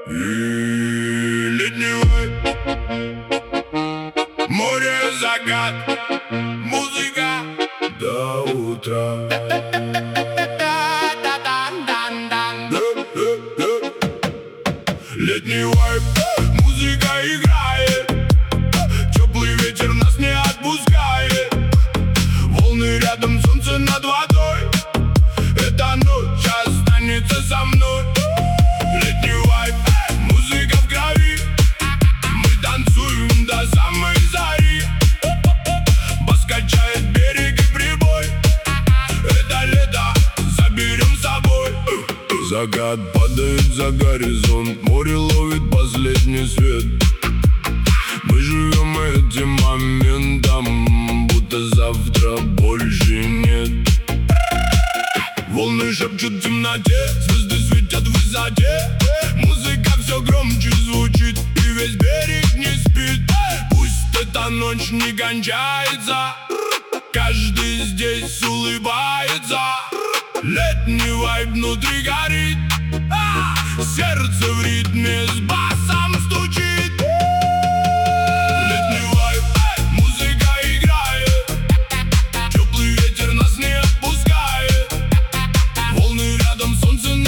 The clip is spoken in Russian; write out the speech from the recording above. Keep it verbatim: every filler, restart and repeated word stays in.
И летний вайб, море, закат, музыка до утра. Летний вайб, музыка играет, теплый ветер нас не отпускает. Волны рядом, солнце над водой, эта ночь останется со мной. Летний вайб, музыка в крови, мы танцуем до самой зари. Бас качает берег и прибой, это лето заберем с собой. Закат падает за горизонт, море ловит последний свет. Мы живем этим моментом, будто завтра больше нет. Волны шепчут в темноте, звезды светят в высоте. Музыка все громче звучит, и весь берег не спит. Пусть эта ночь не кончается, каждый здесь улыбается. Летний вайб внутри горит, а, сердце в ритме с басом стучит. Летний вайб, музыка играет, теплый ветер нас не отпускает. Волны рядом, солнце